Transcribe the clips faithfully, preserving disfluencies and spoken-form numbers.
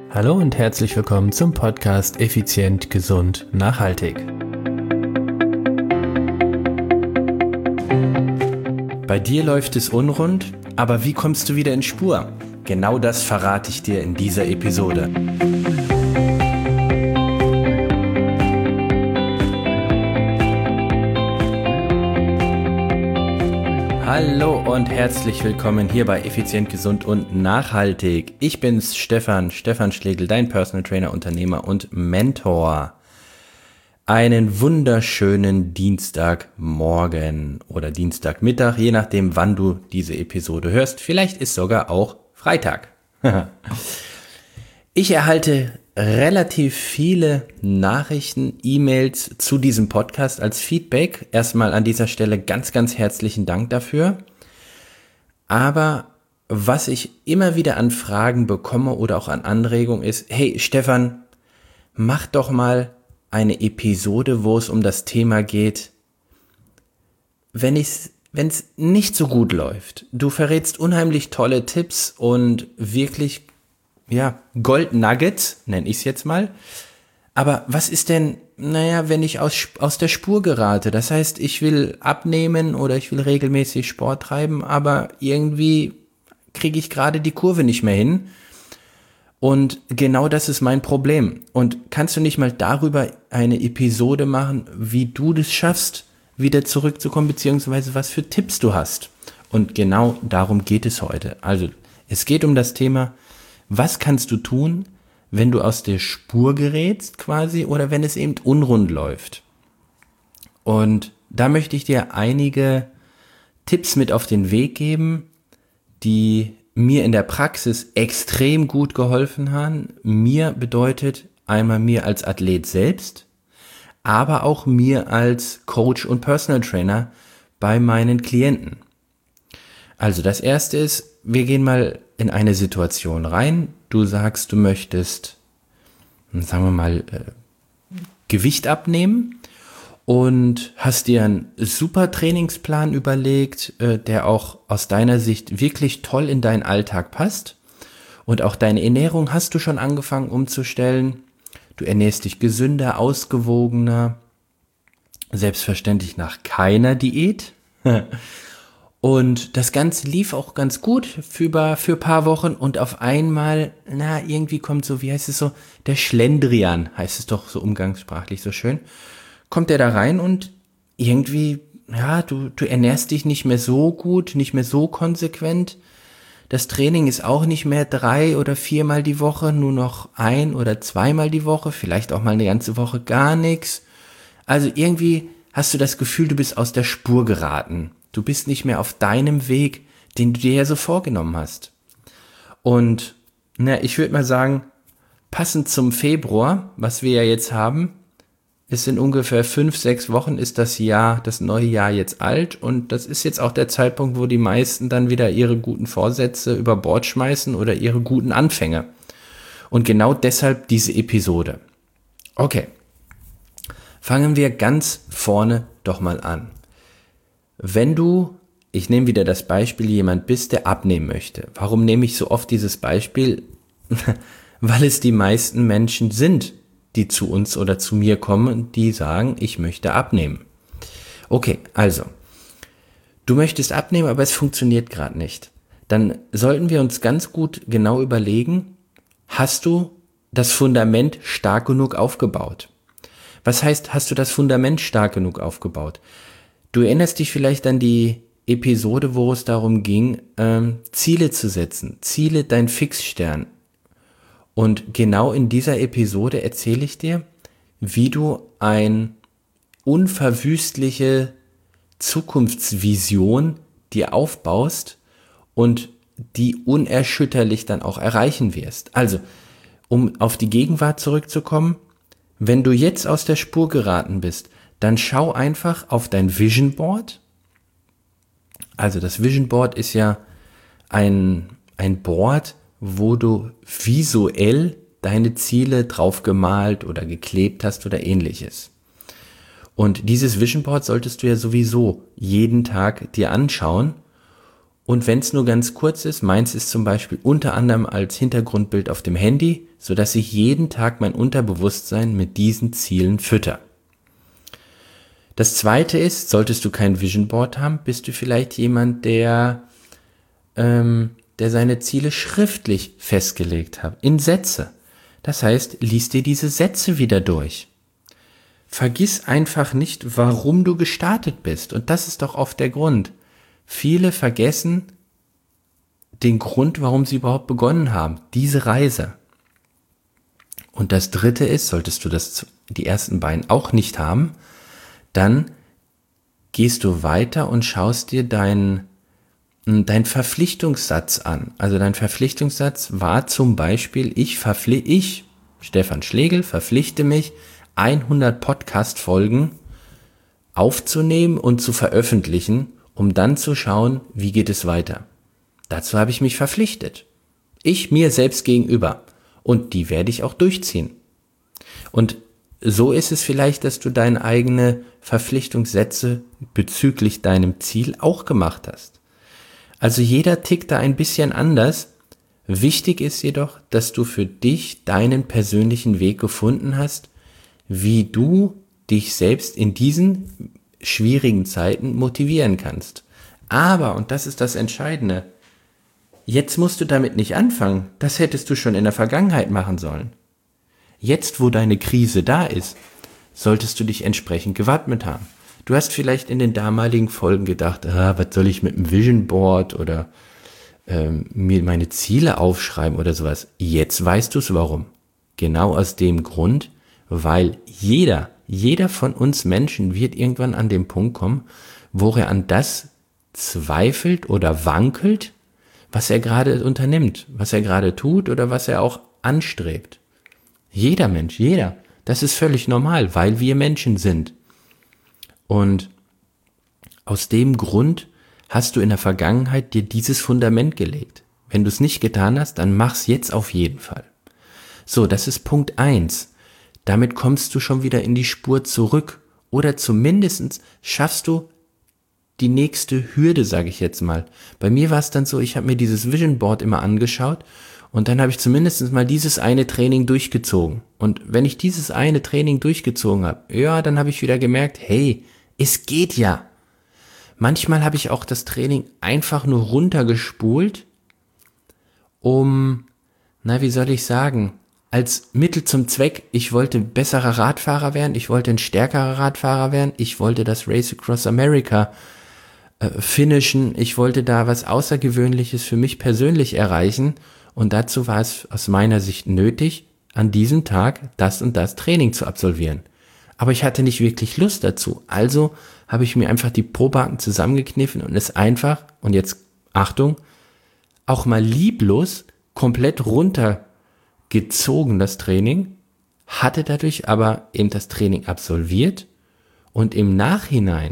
Hallo und herzlich willkommen zum Podcast Effizient, Gesund, Nachhaltig. Bei dir läuft es unrund, aber wie kommst du wieder in Spur? Genau das verrate ich dir in dieser Episode. Hallo und herzlich willkommen hier bei Effizient, Gesund und Nachhaltig. Ich bin's, Stefan, Stefan Schlegel, dein Personal Trainer, Unternehmer und Mentor. Einen wunderschönen Dienstagmorgen oder Dienstagmittag, je nachdem, wann du diese Episode hörst. Vielleicht ist sogar auch Freitag. Ich erhalte relativ viele Nachrichten, E-Mails zu diesem Podcast als Feedback. Erstmal an dieser Stelle ganz, ganz herzlichen Dank dafür. Aber was ich immer wieder an Fragen bekomme oder auch an Anregungen ist, hey Stefan, mach doch mal eine Episode, wo es um das Thema geht, wenn es wenn es nicht so gut läuft. Du verrätst unheimlich tolle Tipps und wirklich ja, Gold Nuggets, nenne ich es jetzt mal. Aber was ist denn, naja, wenn ich aus, aus der Spur gerate? Das heißt, ich will abnehmen oder ich will regelmäßig Sport treiben, aber irgendwie kriege ich gerade die Kurve nicht mehr hin. Und genau das ist mein Problem. Und kannst du nicht mal darüber eine Episode machen, wie du das schaffst, wieder zurückzukommen, beziehungsweise was für Tipps du hast? Und genau darum geht es heute. Also, es geht um das Thema, was kannst du tun, wenn du aus der Spur gerätst quasi oder wenn es eben unrund läuft? Und da möchte ich dir einige Tipps mit auf den Weg geben, die mir in der Praxis extrem gut geholfen haben. Mir bedeutet einmal mir als Athlet selbst, aber auch mir als Coach und Personal Trainer bei meinen Klienten. Also das erste ist, wir gehen mal in eine Situation rein. Du sagst, du möchtest, sagen wir mal, äh, Gewicht abnehmen und hast dir einen super Trainingsplan überlegt, äh, der auch aus deiner Sicht wirklich toll in deinen Alltag passt. Und auch deine Ernährung hast du schon angefangen umzustellen. Du ernährst dich gesünder, ausgewogener, selbstverständlich nach keiner Diät. Und das Ganze lief auch ganz gut für, für ein paar Wochen und auf einmal, na, irgendwie kommt so, wie heißt es so, der Schlendrian, heißt es doch so umgangssprachlich so schön, kommt der da rein und irgendwie, ja, du, du ernährst dich nicht mehr so gut, nicht mehr so konsequent. Das Training ist auch nicht mehr drei oder viermal die Woche, nur noch ein oder zweimal die Woche, vielleicht auch mal eine ganze Woche gar nichts. Also irgendwie hast du das Gefühl, du bist aus der Spur geraten. Du bist nicht mehr auf deinem Weg, den du dir ja so vorgenommen hast. Und na, ich würde mal sagen, passend zum Februar, was wir ja jetzt haben, ist in ungefähr fünf, sechs Wochen ist das Jahr, das neue Jahr jetzt alt. Und das ist jetzt auch der Zeitpunkt, wo die meisten dann wieder ihre guten Vorsätze über Bord schmeißen oder ihre guten Anfänge. Und genau deshalb diese Episode. Okay, fangen wir ganz vorne doch mal an. Wenn du, ich nehme wieder das Beispiel, jemand bist, der abnehmen möchte. Warum nehme ich so oft dieses Beispiel? Weil es die meisten Menschen sind, die zu uns oder zu mir kommen, die sagen, ich möchte abnehmen. Okay, also, du möchtest abnehmen, aber es funktioniert gerade nicht. Dann sollten wir uns ganz gut genau überlegen, hast du das Fundament stark genug aufgebaut? Was heißt, hast du das Fundament stark genug aufgebaut? Du erinnerst dich vielleicht an die Episode, wo es darum ging, ähm, Ziele zu setzen. Ziele, dein Fixstern. Und genau in dieser Episode erzähle ich dir, wie du eine unverwüstliche Zukunftsvision dir aufbaust und die unerschütterlich dann auch erreichen wirst. Also, um auf die Gegenwart zurückzukommen, wenn du jetzt aus der Spur geraten bist, dann schau einfach auf dein Vision Board. Also das Vision Board ist ja ein, ein Board, wo du visuell deine Ziele drauf gemalt oder geklebt hast oder ähnliches. Und dieses Vision Board solltest du ja sowieso jeden Tag dir anschauen Und wenn es nur ganz kurz ist, meins ist zum Beispiel unter anderem als Hintergrundbild auf dem Handy, sodass ich jeden Tag mein Unterbewusstsein mit diesen Zielen fütter. Das zweite ist, solltest du kein Vision Board haben, bist du vielleicht jemand, der, ähm, der seine Ziele schriftlich festgelegt hat, in Sätze. Das heißt, lies dir diese Sätze wieder durch. Vergiss einfach nicht, warum du gestartet bist. Und das ist doch oft der Grund. Viele vergessen den Grund, warum sie überhaupt begonnen haben, diese Reise. Und das dritte ist, solltest du das die ersten beiden auch nicht haben, dann gehst du weiter und schaust dir deinen dein Verpflichtungssatz an. Also dein Verpflichtungssatz war zum Beispiel, ich verpflichte, ich, Stefan Schlegel, verpflichte mich, hundert Podcast-Folgen aufzunehmen und zu veröffentlichen, um dann zu schauen, wie geht es weiter. Dazu habe ich mich verpflichtet. Ich mir selbst gegenüber. Und die werde ich auch durchziehen. Und so ist es vielleicht, dass du deine eigene Verpflichtungssätze bezüglich deinem Ziel auch gemacht hast. Also jeder tickt da ein bisschen anders. Wichtig ist jedoch, dass du für dich deinen persönlichen Weg gefunden hast, wie du dich selbst in diesen schwierigen Zeiten motivieren kannst. Aber, und das ist das Entscheidende, jetzt musst du damit nicht anfangen. Das hättest du schon in der Vergangenheit machen sollen. Jetzt, wo deine Krise da ist, solltest du dich entsprechend gewappnet haben. Du hast vielleicht in den damaligen Folgen gedacht, ah, was soll ich mit dem Vision Board oder ähm, mir meine Ziele aufschreiben oder sowas. Jetzt weißt du es warum. Genau aus dem Grund, weil jeder, jeder von uns Menschen wird irgendwann an den Punkt kommen, wo er an das zweifelt oder wankelt, was er gerade unternimmt, was er gerade tut oder was er auch anstrebt. Jeder Mensch, jeder. Das ist völlig normal, weil wir Menschen sind. Und aus dem Grund hast du in der Vergangenheit dir dieses Fundament gelegt. Wenn du es nicht getan hast, dann mach's jetzt auf jeden Fall. So, das ist Punkt eins. Damit kommst du schon wieder in die Spur zurück. Oder zumindest schaffst du die nächste Hürde, sage ich jetzt mal. Bei mir war es dann so, ich habe mir dieses Vision Board immer angeschaut und dann habe ich zumindest mal dieses eine Training durchgezogen. Und wenn ich dieses eine Training durchgezogen habe, ja, dann habe ich wieder gemerkt, hey, es geht ja. Manchmal habe ich auch das Training einfach nur runtergespult, um, na, wie soll ich sagen, als Mittel zum Zweck, ich wollte besserer Radfahrer werden, ich wollte ein stärkerer Radfahrer werden, ich wollte das Race Across America äh, finishen, ich wollte da was Außergewöhnliches für mich persönlich erreichen und dazu war es aus meiner Sicht nötig, an diesem Tag das und das Training zu absolvieren. Aber ich hatte nicht wirklich Lust dazu, also habe ich mir einfach die Probacken zusammengekniffen und es einfach, und jetzt Achtung, auch mal lieblos komplett runtergezogen, das Training, hatte dadurch aber eben das Training absolviert und im Nachhinein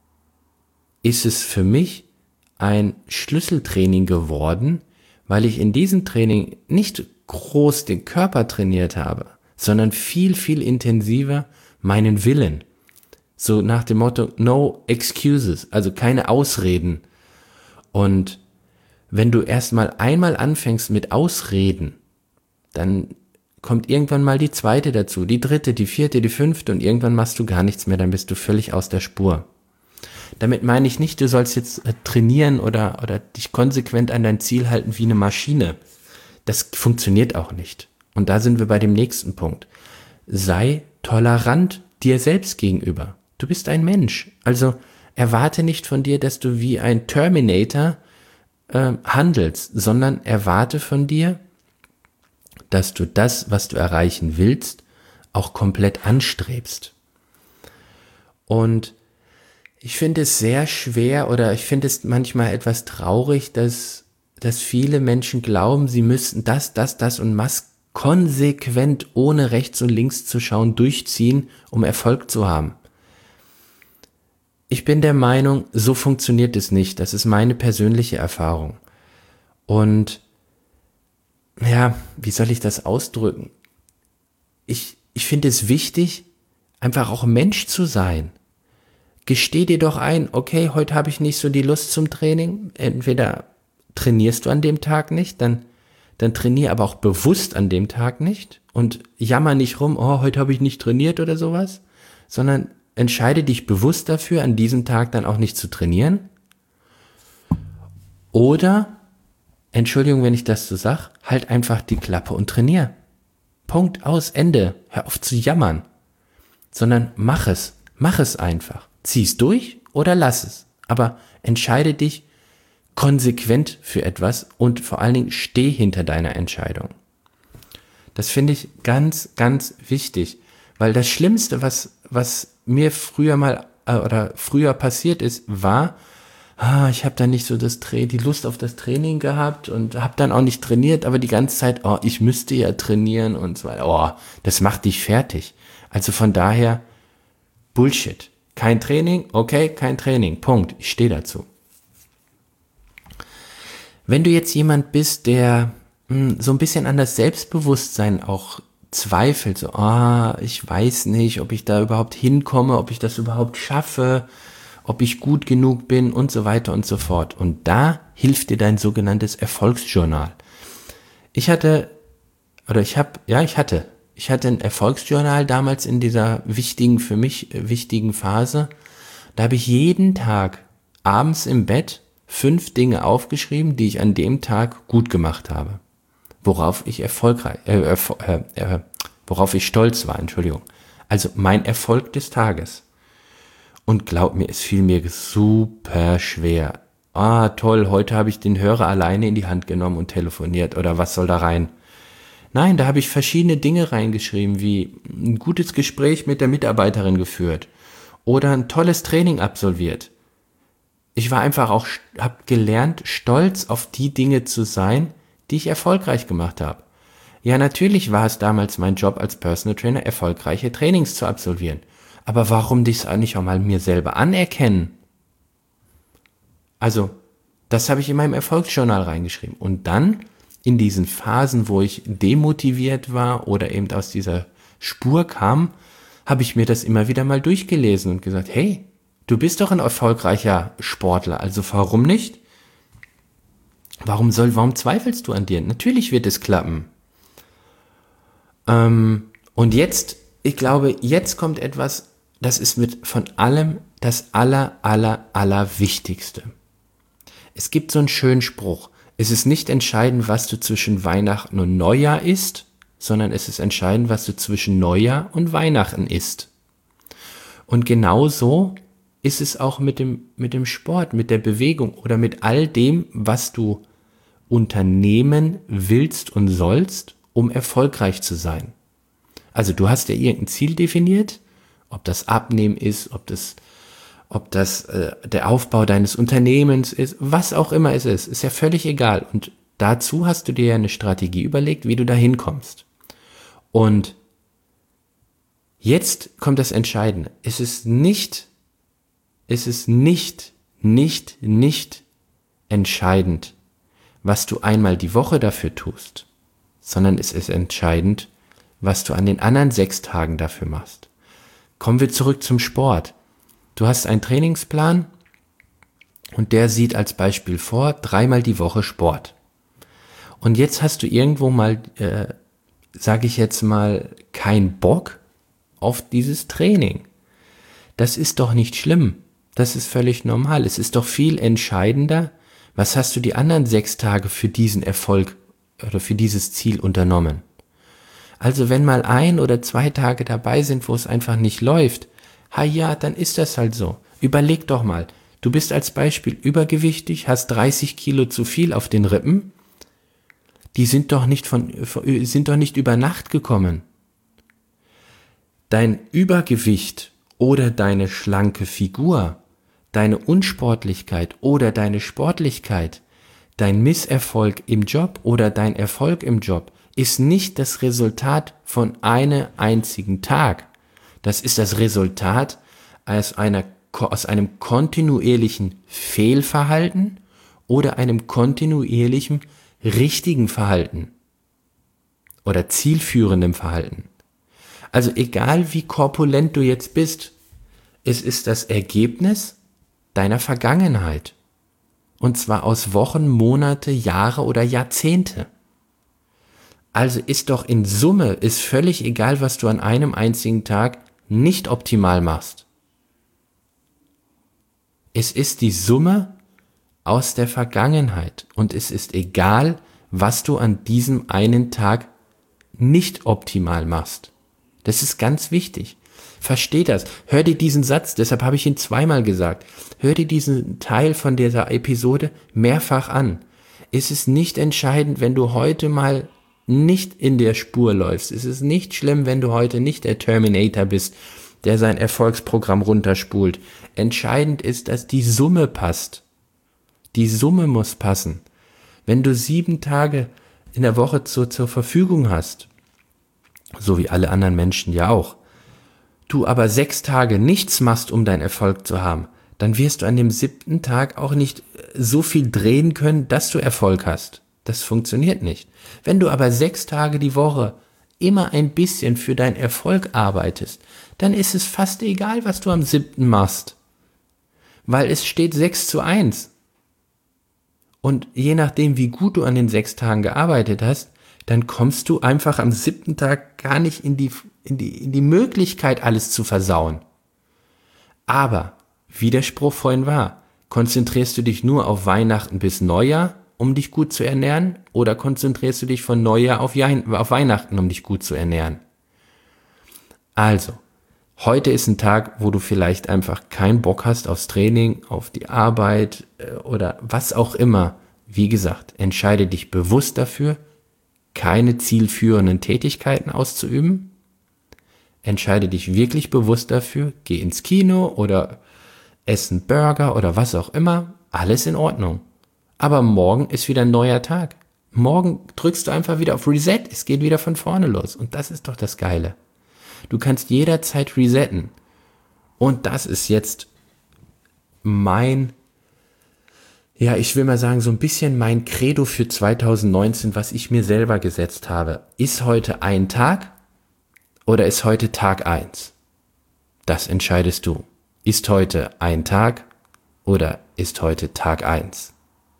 ist es für mich ein Schlüsseltraining geworden, weil ich in diesem Training nicht groß den Körper trainiert habe, sondern viel, viel intensiver meinen Willen. So nach dem Motto, no excuses, also keine Ausreden. Und wenn du erstmal einmal anfängst mit Ausreden, dann kommt irgendwann mal die zweite dazu, die dritte, die vierte, die fünfte und irgendwann machst du gar nichts mehr, dann bist du völlig aus der Spur. Damit meine ich nicht, du sollst jetzt trainieren oder, oder dich konsequent an dein Ziel halten wie eine Maschine. Das funktioniert auch nicht. Und da sind wir bei dem nächsten Punkt. Sei tolerant dir selbst gegenüber. Du bist ein Mensch. Also erwarte nicht von dir, dass du wie ein Terminator äh, handelst, sondern erwarte von dir, dass du das, was du erreichen willst, auch komplett anstrebst. Und ich finde es sehr schwer oder ich finde es manchmal etwas traurig, dass, dass viele Menschen glauben, sie müssten das, das, das und was konsequent ohne rechts und links zu schauen durchziehen, um Erfolg zu haben. Ich bin der Meinung, so funktioniert es nicht. Das ist meine persönliche Erfahrung. Und ja, wie soll ich das ausdrücken? Ich, ich finde es wichtig, einfach auch Mensch zu sein. gesteh dir doch ein, okay, heute habe ich nicht so die Lust zum Training. Entweder trainierst du an dem Tag nicht, dann, dann trainier aber auch bewusst an dem Tag nicht und jammer nicht rum, oh, heute habe ich nicht trainiert oder sowas, sondern entscheide dich bewusst dafür, an diesem Tag dann auch nicht zu trainieren. Oder, Entschuldigung, wenn ich das so sag, halt einfach die Klappe und trainier. Punkt, aus, Ende. Hör auf zu jammern. Sondern mach es. Mach es einfach. Zieh es durch oder lass es. Aber entscheide dich konsequent für etwas und vor allen Dingen steh hinter deiner Entscheidung. Das finde ich ganz, ganz wichtig. Weil das Schlimmste, was, was mir früher mal äh, oder früher passiert ist, war, ah, ich habe dann nicht so das Tra- die Lust auf das Training gehabt und habe dann auch nicht trainiert, aber die ganze Zeit, oh, ich müsste ja trainieren und so weiter. Oh, das macht dich fertig. Also von daher, Bullshit. Kein Training, okay, kein Training, Punkt. Ich stehe dazu. Wenn du jetzt jemand bist, der mh, so ein bisschen an das Selbstbewusstsein auch zweifelt, so, ah, ich weiß nicht, ob ich da überhaupt hinkomme, ob ich das überhaupt schaffe, ob ich gut genug bin und so weiter und so fort. Und da hilft dir dein sogenanntes Erfolgsjournal. Ich hatte, oder ich habe, ja, ich hatte, ich hatte ein Erfolgsjournal damals in dieser wichtigen, für mich äh, wichtigen Phase. Da habe ich jeden Tag abends im Bett fünf Dinge aufgeschrieben, die ich an dem Tag gut gemacht habe. Worauf ich erfolgreich, äh, äh, äh, worauf ich stolz war, Entschuldigung. Also mein Erfolg des Tages. Und glaub mir, es fiel mir super schwer. Ah, toll, heute habe ich den Hörer alleine in die Hand genommen und telefoniert oder was soll da rein? Nein, da habe ich verschiedene Dinge reingeschrieben, wie ein gutes Gespräch mit der Mitarbeiterin geführt oder ein tolles Training absolviert. Ich war einfach auch, habe gelernt, stolz auf die Dinge zu sein, die ich erfolgreich gemacht habe. Ja, natürlich war es damals mein Job als Personal Trainer, erfolgreiche Trainings zu absolvieren. Aber warum das nicht auch mal mir selber anerkennen? Also, das habe ich in meinem Erfolgsjournal reingeschrieben. Und dann, in diesen Phasen, wo ich demotiviert war oder eben aus dieser Spur kam, habe ich mir das immer wieder mal durchgelesen und gesagt, hey, du bist doch ein erfolgreicher Sportler, also warum nicht? Warum soll, warum zweifelst du an dir? Natürlich wird es klappen. Ähm, und jetzt, ich glaube, jetzt kommt etwas, das ist mit von allem das aller, aller, aller Wichtigste. Es gibt so einen schönen Spruch. Es ist nicht entscheidend, was du zwischen Weihnachten und Neujahr isst, sondern es ist entscheidend, was du zwischen Neujahr und Weihnachten isst. Und genauso ist es auch mit dem, mit dem Sport, mit der Bewegung oder mit all dem, was du unternehmen willst und sollst, um erfolgreich zu sein. Also du hast ja irgendein Ziel definiert, ob das Abnehmen ist, ob das, ob das äh, der Aufbau deines Unternehmens ist, was auch immer es ist, ist ja völlig egal. Und dazu hast du dir ja eine Strategie überlegt, wie du da hinkommst. Und jetzt kommt das Entscheidende. Es ist nicht, es ist nicht, nicht, nicht entscheidend, was du einmal die Woche dafür tust, sondern es ist entscheidend, was du an den anderen sechs Tagen dafür machst. Kommen wir zurück zum Sport. Du hast einen Trainingsplan und der sieht als Beispiel vor, dreimal die Woche Sport. Und jetzt hast du irgendwo mal, äh, sage ich jetzt mal, keinen Bock auf dieses Training. Das ist doch nicht schlimm. Das ist völlig normal. Es ist doch viel entscheidender, was hast du die anderen sechs Tage für diesen Erfolg oder für dieses Ziel unternommen. Also wenn mal ein oder zwei Tage dabei sind, wo es einfach nicht läuft, ha ja, dann ist das halt so. Überleg doch mal, du bist als Beispiel übergewichtig, hast dreißig Kilo zu viel auf den Rippen, die sind doch nicht von, sind doch nicht über Nacht gekommen. Dein Übergewicht oder deine schlanke Figur, deine Unsportlichkeit oder deine Sportlichkeit, dein Misserfolg im Job oder dein Erfolg im Job ist nicht das Resultat von einem einzigen Tag. Das ist das Resultat aus, einer, aus einem kontinuierlichen Fehlverhalten oder einem kontinuierlichen richtigen Verhalten oder zielführendem Verhalten. Also egal wie korpulent du jetzt bist, es ist das Ergebnis deiner Vergangenheit. Und zwar aus Wochen, Monate, Jahre oder Jahrzehnte. Also ist doch in Summe, ist völlig egal, was du an einem einzigen Tag nicht optimal machst. Es ist die Summe aus der Vergangenheit und es ist egal, was du an diesem einen Tag nicht optimal machst. Das ist ganz wichtig. Versteh das. Hör dir diesen Satz, deshalb habe ich ihn zweimal gesagt. Hör dir diesen Teil von dieser Episode mehrfach an. Es ist nicht entscheidend, wenn du heute mal nicht in der Spur läufst. Es ist nicht schlimm, wenn du heute nicht der Terminator bist, der sein Erfolgsprogramm runterspult. Entscheidend ist, dass die Summe passt. Die Summe muss passen. Wenn du sieben Tage in der Woche zu, zur Verfügung hast, so wie alle anderen Menschen ja auch, du aber sechs Tage nichts machst, um deinen Erfolg zu haben, dann wirst du an dem siebten Tag auch nicht so viel drehen können, dass du Erfolg hast. Das funktioniert nicht. Wenn du aber sechs Tage die Woche immer ein bisschen für deinen Erfolg arbeitest, dann ist es fast egal, was du am siebten machst. Weil es steht sechs zu eins. Und je nachdem, wie gut du an den sechs Tagen gearbeitet hast, dann kommst du einfach am siebten Tag gar nicht in die, in die, in die Möglichkeit, alles zu versauen. Aber, wie der Spruch vorhin war, konzentrierst du dich nur auf Weihnachten bis Neujahr, um dich gut zu ernähren, oder konzentrierst du dich von Neujahr auf, Jahr, auf Weihnachten, um dich gut zu ernähren? Also, heute ist ein Tag, wo du vielleicht einfach keinen Bock hast aufs Training, auf die Arbeit oder was auch immer. Wie gesagt, entscheide dich bewusst dafür, keine zielführenden Tätigkeiten auszuüben. Entscheide dich wirklich bewusst dafür, geh ins Kino oder ess einen Burger oder was auch immer. Alles in Ordnung. Aber morgen ist wieder ein neuer Tag. Morgen drückst du einfach wieder auf Reset. Es geht wieder von vorne los. Und das ist doch das Geile. Du kannst jederzeit resetten. Und das ist jetzt mein, ja, ich will mal sagen, so ein bisschen mein Credo für zwanzig neunzehn, was ich mir selber gesetzt habe. Ist heute ein Tag oder ist heute Tag eins? Das entscheidest du. Ist heute ein Tag oder ist heute Tag eins?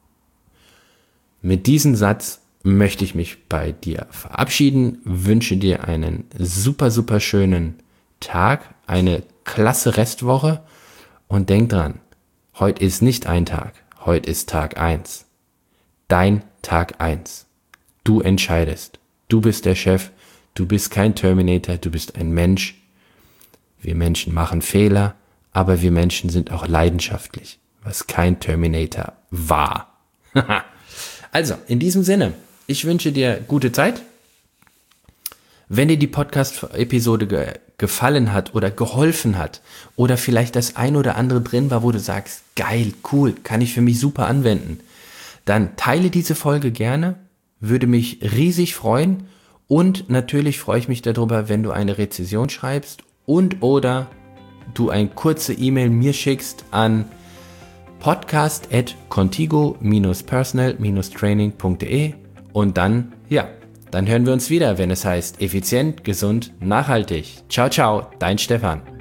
Mit diesem Satz möchte ich mich bei dir verabschieden, wünsche dir einen super, super schönen Tag, eine klasse Restwoche und denk dran, heute ist nicht ein Tag, heute ist Tag eins. Dein Tag eins. Du entscheidest. Du bist der Chef, du bist kein Terminator, du bist ein Mensch. Wir Menschen machen Fehler, aber wir Menschen sind auch leidenschaftlich, was kein Terminator war. Also, in diesem Sinne, ich wünsche dir gute Zeit. Wenn dir die Podcast-Episode ge- gefallen hat oder geholfen hat oder vielleicht das ein oder andere drin war, wo du sagst, geil, cool, kann ich für mich super anwenden, dann teile diese Folge gerne, würde mich riesig freuen und natürlich freue ich mich darüber, wenn du eine Rezension schreibst und oder du eine kurze E-Mail mir schickst an podcast at contigo dash personal dash training punkt de und dann, ja, dann hören wir uns wieder, wenn es heißt effizient, gesund, nachhaltig. Ciao, ciao, dein Stefan.